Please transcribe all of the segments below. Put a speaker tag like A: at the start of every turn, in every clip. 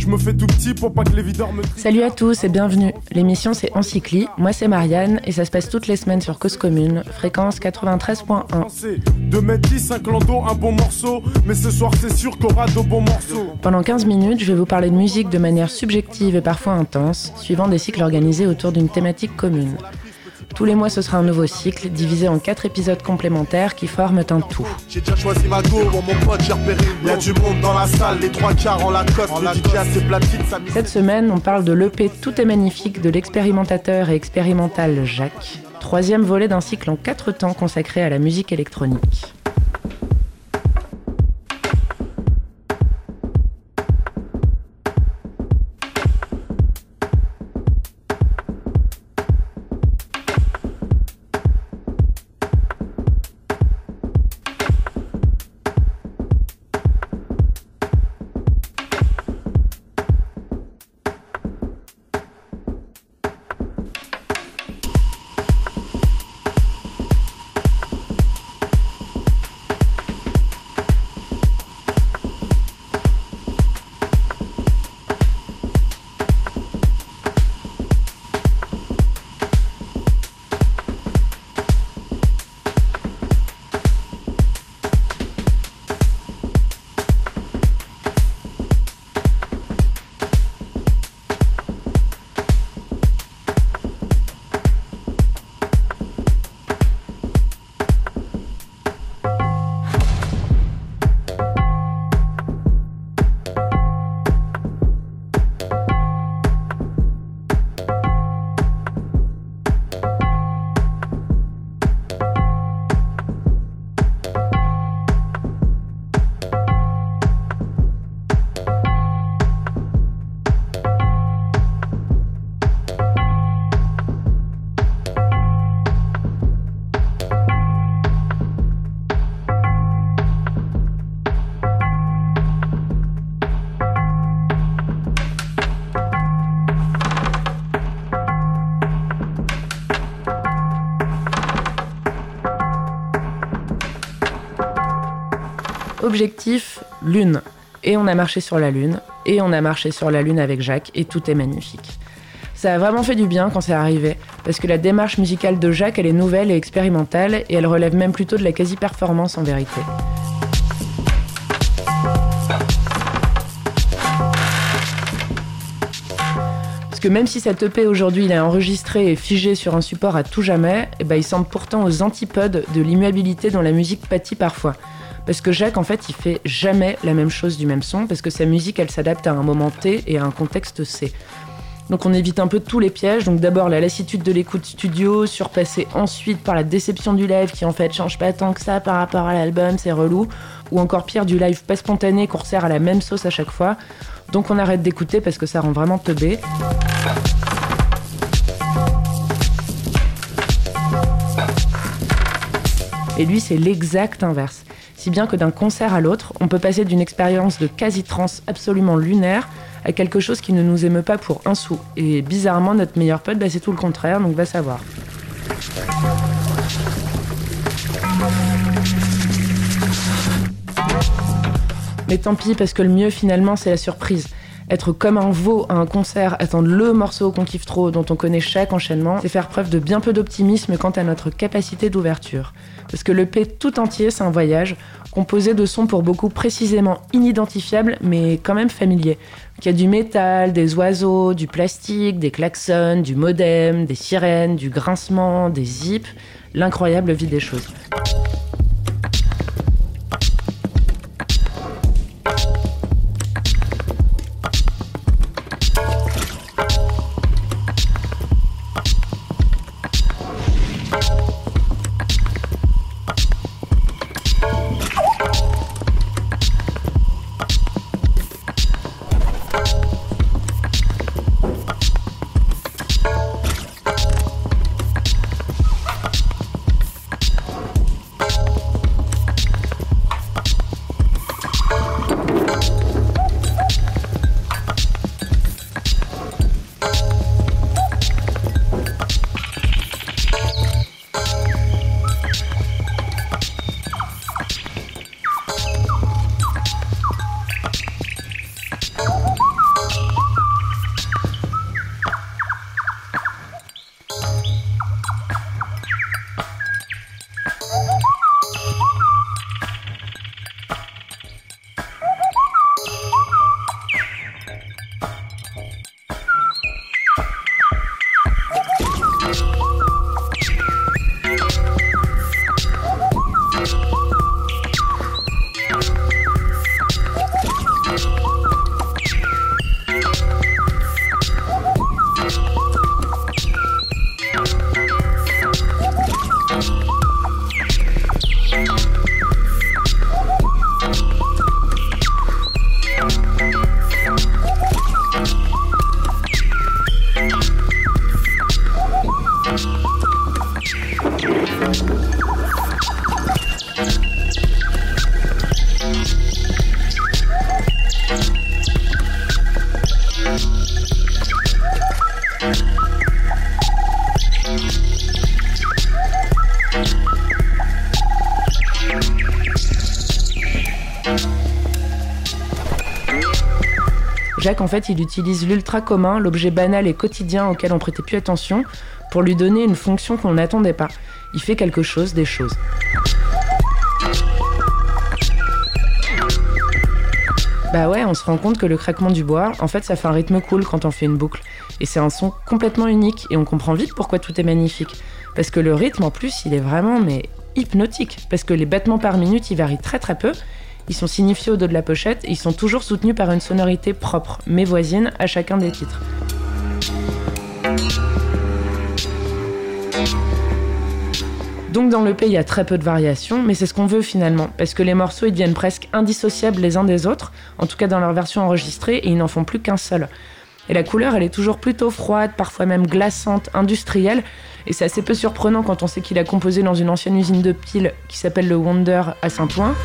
A: Je me fais tout petit pour pas que les videurs me...
B: Salut à tous et bienvenue. L'émission c'est Encycli, moi c'est Marianne et ça se passe toutes les semaines sur Cause Commune, fréquence 93.1.
A: 2m10, un clando, un bon morceau, mais ce soir c'est sûr qu'il y aura de bons morceaux.
B: Pendant 15 minutes, je vais vous parler de musique de manière subjective et parfois intense, suivant des cycles organisés autour d'une thématique commune. Tous les mois, ce sera un nouveau cycle, divisé en 4 épisodes complémentaires qui forment un tout.
C: J'ai déjà choisi ma go, mon pote, j'ai repéré. Il y a du monde dans la salle, les 3/4 en la cote, le DJ a ses platines, ça...
B: Cette semaine, on parle de l'EP Tout est magnifique de l'expérimentateur et expérimental Jacques, 3e volet d'un cycle en 4 temps consacré à la musique électronique. Objectif, Lune. Et on a marché sur la Lune, et on a marché sur la Lune avec Jacques, et tout est magnifique. Ça a vraiment fait du bien quand c'est arrivé, parce que la démarche musicale de Jacques, elle est nouvelle et expérimentale, et elle relève même plutôt de la quasi-performance en vérité. Parce que même si cet EP aujourd'hui il est enregistré et figé sur un support à tout jamais, il semble pourtant aux antipodes de l'immuabilité dont la musique pâtit parfois. Parce que Jacques, en fait, il fait jamais la même chose du même son, parce que sa musique, elle s'adapte à un moment T et à un contexte C. Donc on évite un peu tous les pièges. Donc d'abord la lassitude de l'écoute studio, surpassée ensuite par la déception du live qui en fait change pas tant que ça par rapport à l'album, c'est relou. Ou encore pire, du live pas spontané qu'on resserre à la même sauce à chaque fois. Donc on arrête d'écouter parce que ça rend vraiment teubé. Et lui, c'est l'exact inverse. Si bien que d'un concert à l'autre, on peut passer d'une expérience de quasi-trance absolument lunaire à quelque chose qui ne nous émeut pas pour un sou. Et bizarrement, notre meilleur pote, c'est tout le contraire, donc va savoir. Mais tant pis, parce que le mieux finalement, c'est la surprise. Être comme un veau à un concert, attendre le morceau qu'on kiffe trop, dont on connaît chaque enchaînement, c'est faire preuve de bien peu d'optimisme quant à notre capacité d'ouverture. Parce que l'EP tout entier, c'est un voyage, composé de sons pour beaucoup précisément inidentifiables, mais quand même familiers. Il y a du métal, des oiseaux, du plastique, des klaxons, du modem, des sirènes, du grincement, des zips, l'incroyable vie des choses. Jacques, en fait, il utilise l'ultra commun, l'objet banal et quotidien auquel on prêtait plus attention, pour lui donner une fonction qu'on n'attendait pas. Il fait quelque chose des choses. Bah ouais, on se rend compte que le craquement du bois, en fait, ça fait un rythme cool quand on fait une boucle. Et c'est un son complètement unique, et on comprend vite pourquoi tout est magnifique. Parce que le rythme, en plus, il est vraiment, hypnotique. Parce que les battements par minute, ils varient très très peu. Ils sont signifiés au dos de la pochette, et ils sont toujours soutenus par une sonorité propre, mais voisine, à chacun des titres. Donc dans l'EP, il y a très peu de variations, mais c'est ce qu'on veut finalement, parce que les morceaux ils deviennent presque indissociables les uns des autres, en tout cas dans leur version enregistrée, et ils n'en font plus qu'un seul. Et la couleur, elle est toujours plutôt froide, parfois même glaçante, industrielle, et c'est assez peu surprenant quand on sait qu'il a composé dans une ancienne usine de piles qui s'appelle le Wonder à Saint-Ouen.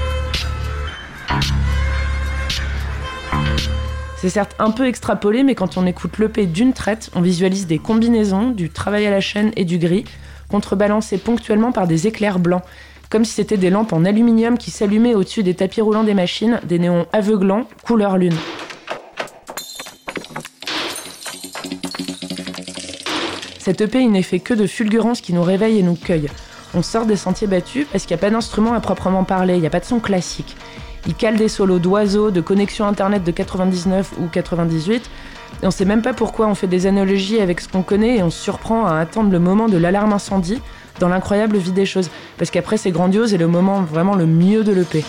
B: C'est certes un peu extrapolé, mais quand on écoute l'EP d'une traite, on visualise des combinaisons, du travail à la chaîne et du gris, contrebalancés ponctuellement par des éclairs blancs, comme si c'était des lampes en aluminium qui s'allumaient au-dessus des tapis roulants des machines, des néons aveuglants, couleur lune. Cette EP, il n'est fait que de fulgurances qui nous réveillent et nous cueillent. On sort des sentiers battus parce qu'il n'y a pas d'instrument à proprement parler, il n'y a pas de son classique. Il cale des solos d'oiseaux, de connexion internet de 99 ou 98, et on sait même pas pourquoi on fait des analogies avec ce qu'on connaît et on se surprend à attendre le moment de l'alarme incendie dans l'incroyable vie des choses. Parce qu'après c'est grandiose et le moment vraiment le mieux de l'EP.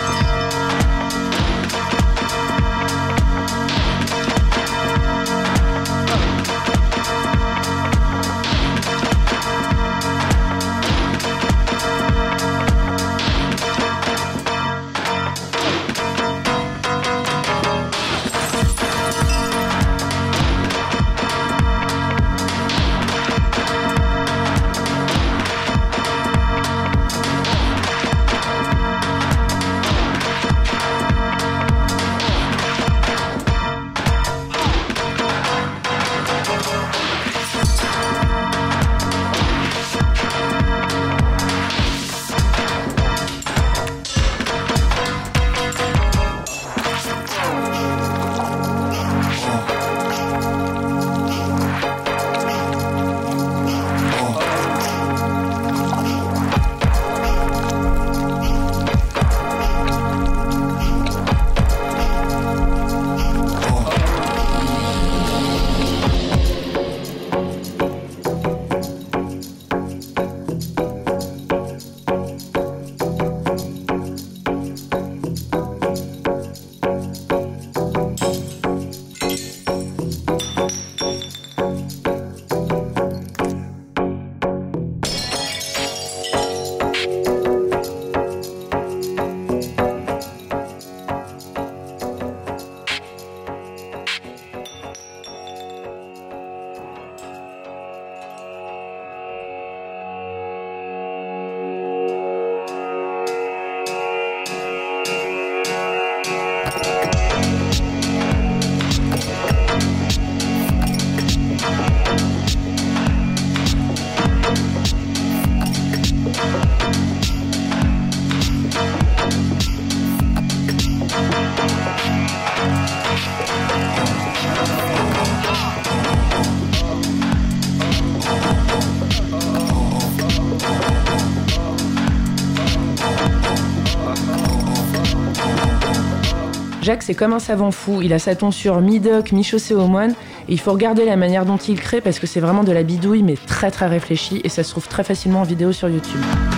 B: Jacques, c'est comme un savant fou, il a sa tonsure mi-doc, mi-chaussée au moine, et il faut regarder la manière dont il crée parce que c'est vraiment de la bidouille, mais très très réfléchie, et ça se trouve très facilement en vidéo sur YouTube.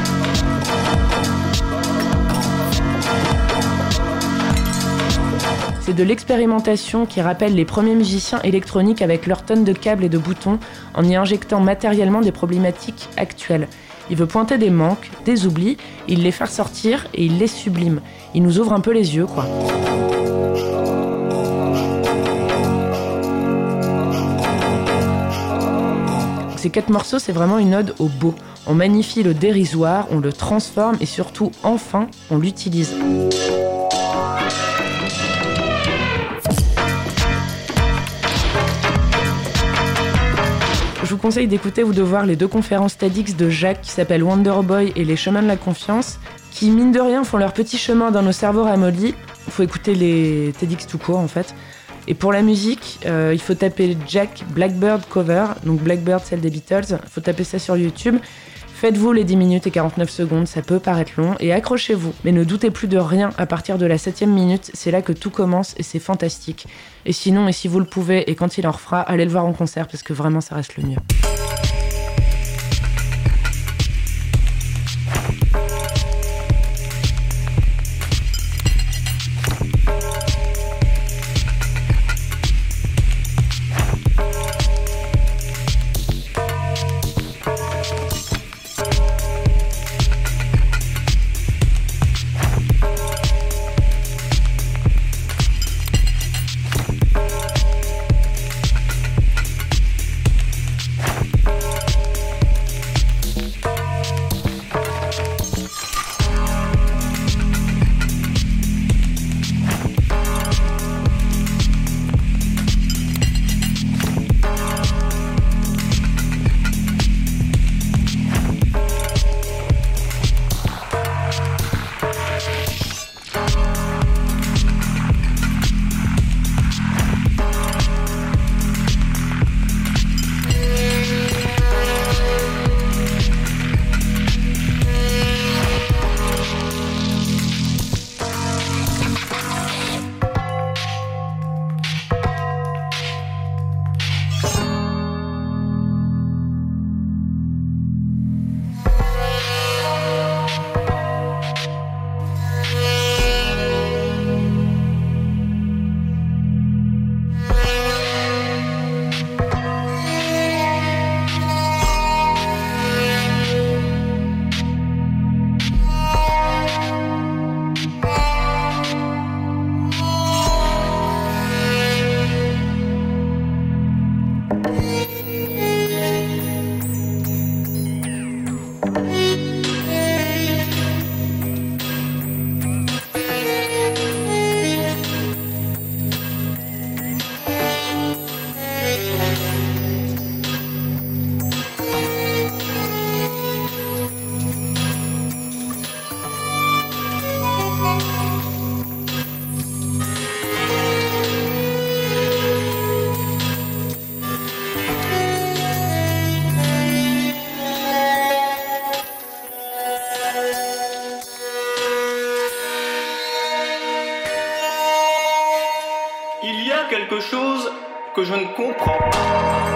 B: C'est de l'expérimentation qui rappelle les premiers musiciens électroniques avec leurs tonnes de câbles et de boutons, en y injectant matériellement des problématiques actuelles. Il veut pointer des manques, des oublis, il les fait ressortir et il les sublime. Il nous ouvre un peu les yeux, quoi. Ces 4 morceaux, c'est vraiment une ode au beau. On magnifie le dérisoire, on le transforme et surtout, enfin, on l'utilise. Je vous conseille d'écouter ou de voir les 2 conférences TEDx de Jacques qui s'appellent Wonderboy et Les chemins de la confiance, qui, mine de rien, font leur petit chemin dans nos cerveaux ramollis. Il faut écouter les TEDx tout court, en fait. Et pour la musique, il faut taper Jack Blackbird cover, donc Blackbird celle des Beatles, il faut taper ça sur YouTube. Faites-vous les 10 minutes et 49 secondes, ça peut paraître long, et accrochez-vous. Mais ne doutez plus de rien, à partir de la 7e minute, c'est là que tout commence et c'est fantastique. Et sinon, et si vous le pouvez, et quand il en refera, allez le voir en concert parce que vraiment ça reste le mieux.
D: Il y a quelque chose que je ne comprends pas.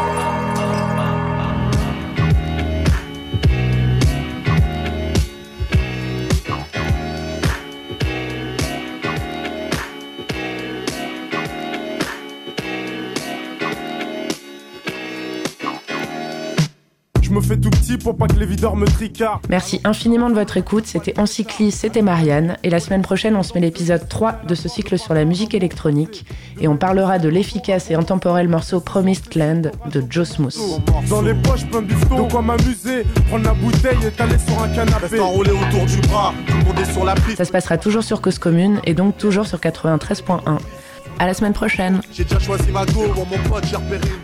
A: Je me fais tout petit pour pas que les videurs me tricardent.
B: Merci infiniment de votre écoute, c'était Encycli, c'était Marianne, et la semaine prochaine on se met l'épisode 3 de ce cycle sur la musique électronique, et on parlera de l'efficace et intemporel morceau Promised Land de Joe Smooth.
A: Dans les poches plein de bifton, de quoi m'amuser, prendre la bouteille et t'aller sur un canapé.
C: Reste enroulé autour du bras, tout le monde est sur la piste.
B: Ça se passera toujours sur Cause Commune, et donc toujours sur 93.1. À la semaine prochaine.
C: J'ai déjà choisi ma go, pour mon pote j'ai repéré une